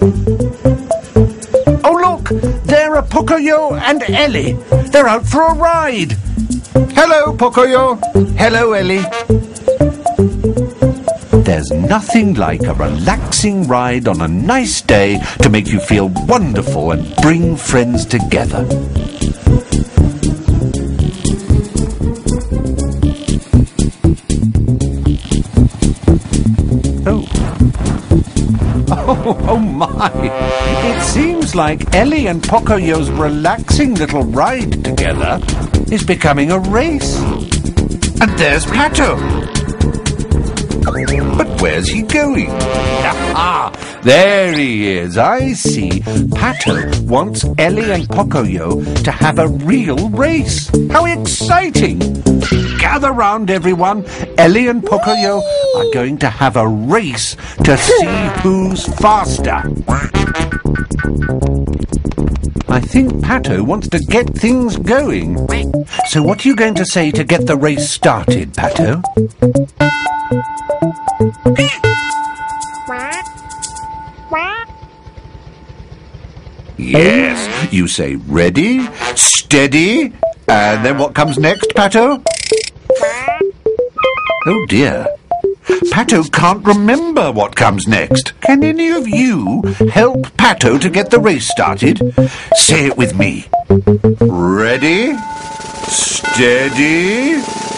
Oh, look! There are Pocoyo and Ellie. They're out for a ride. Hello, Pocoyo. Hello, Ellie. There's nothing like a relaxing ride on a nice day to make you feel wonderful and bring friends together. Oh my! It seems like Ellie and Pocoyo's relaxing little ride together is becoming a race. And there's Pato. But where's he going? Ah, there he is. I see. Pato wants Ellie and Pocoyo to have a real race. How exciting! Gather round, everyone. Ellie and Pocoyo are going to have a race to see who's faster. I think Pato wants to get things going. So what are you going to say to get the race started, Pato? Yes, you say ready, steady, and then what comes next, Pato? Oh dear. Pato can't remember what comes next. Can any of you help Pato to get the race started? Say it with me. Ready, steady,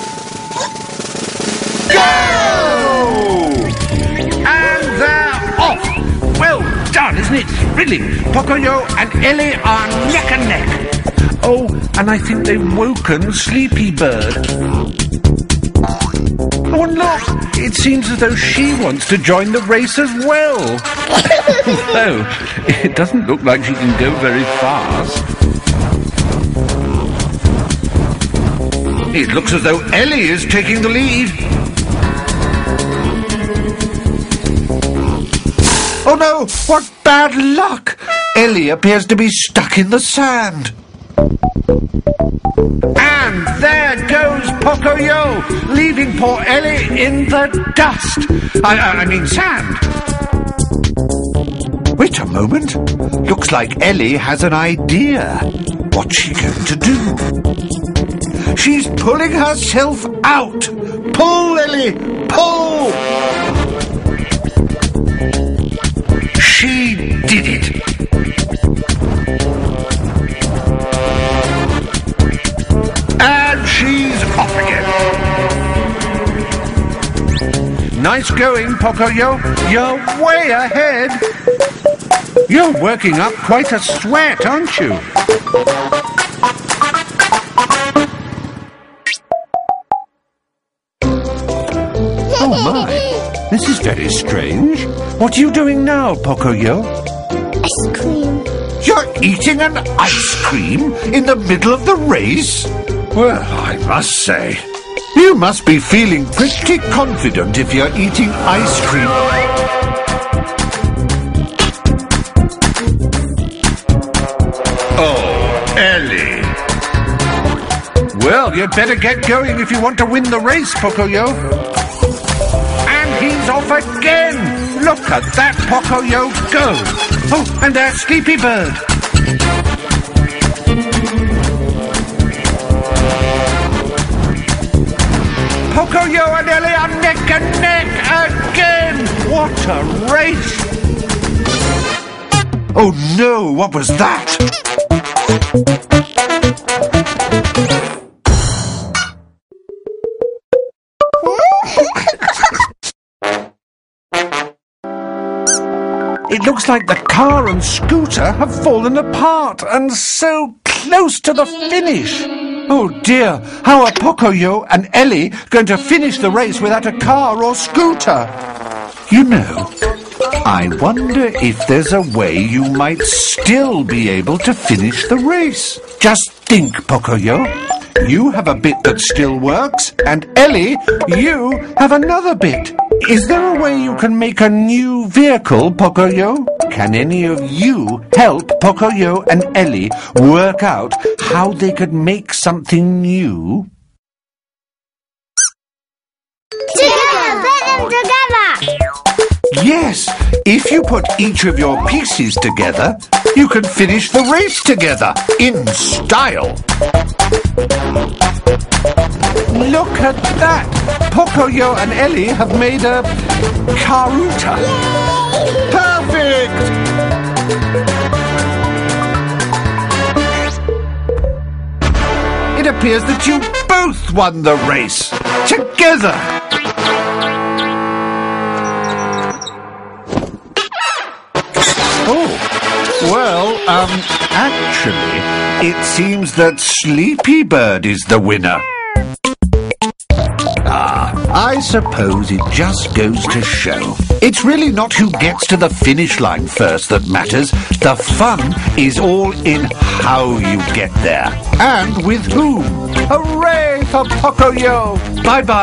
go! And they're off! Well done, isn't it thrilling? Pocoyo and Ellie are neck and neck. Oh, and I think they've woken Sleepy Bird. Oh, and look! It seems as though she wants to join the race as well. Although, it doesn't look like she can go very fast. It looks as though Ellie is taking the lead. Oh no! What bad luck! Ellie appears to be stuck in the sand. And there goes Pocoyo, leaving poor Ellie in the dust. I mean sand. Wait a moment. Looks like Ellie has an idea. What's she going to do? She's pulling herself out. Pull, Ellie, pull! She did it. And she's off again. Nice going, Pocoyo. You're way ahead. You're working up quite a sweat, aren't you? Oh my, this is very strange. What are you doing now, Pocoyo? Ice cream. You're eating an ice cream in the middle of the race? Well, I must say, you must be feeling pretty confident if you're eating ice cream. Oh, Ellie. Well, you'd better get going if you want to win the race, Pocoyo. And he's off again. Look at that Pocoyo go. Oh, and there's Sleepy Bird. Pocoyo and Ellie are neck and neck again! What a race! Oh no, what was that? It looks like the car and scooter have fallen apart and so close to the finish. Oh dear, how are Pocoyo and Ellie going to finish the race without a car or scooter? You know, I wonder if there's a way you might still be able to finish the race. Just think, Pocoyo. You have a bit that still works, and Ellie, you have another bit. Is there a way you can make a new vehicle, Pocoyo? Can any of you help Pocoyo and Ellie work out how they could make something new? Together! Put them together! Yes, if you put each of your pieces together, you can finish the race together, in style. Look at that! Pocoyo and Ellie have made a karuta. Perfect! It appears that you both won the race, together! Oh, well, actually, it seems that Sleepy Bird is the winner. I suppose it just goes to show. It's really not who gets to the finish line first that matters. The fun is all in how you get there. And with whom. Hooray for Pocoyo! Bye-bye.